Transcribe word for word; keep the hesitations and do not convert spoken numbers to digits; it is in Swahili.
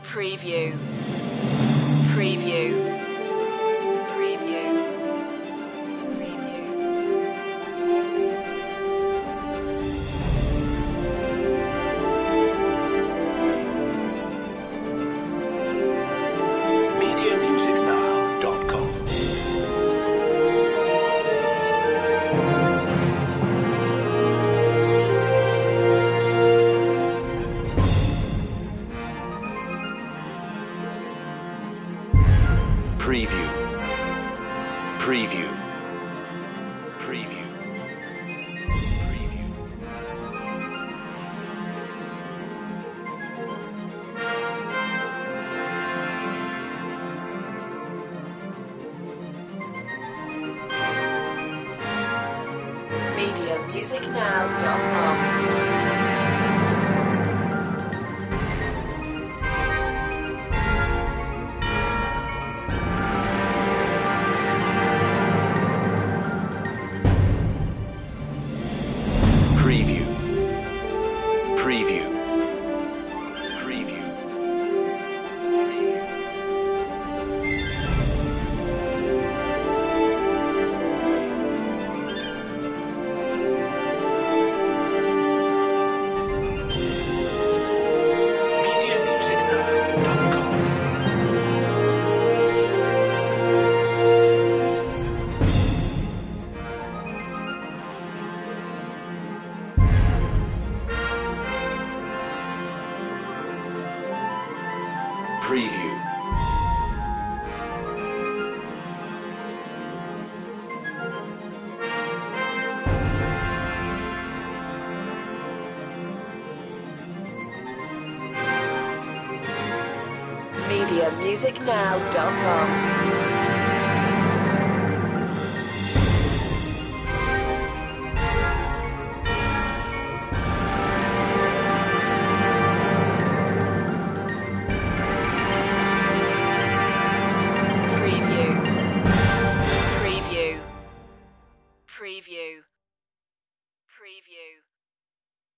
Preview. Preview. Preview. media music now dot com. Preview. Preview. Preview. Preview. media music now dot com. Preview. Preview. Preview. media music now dot com. Preview. media music now dot com. Preview. Preview. Preview. Preview.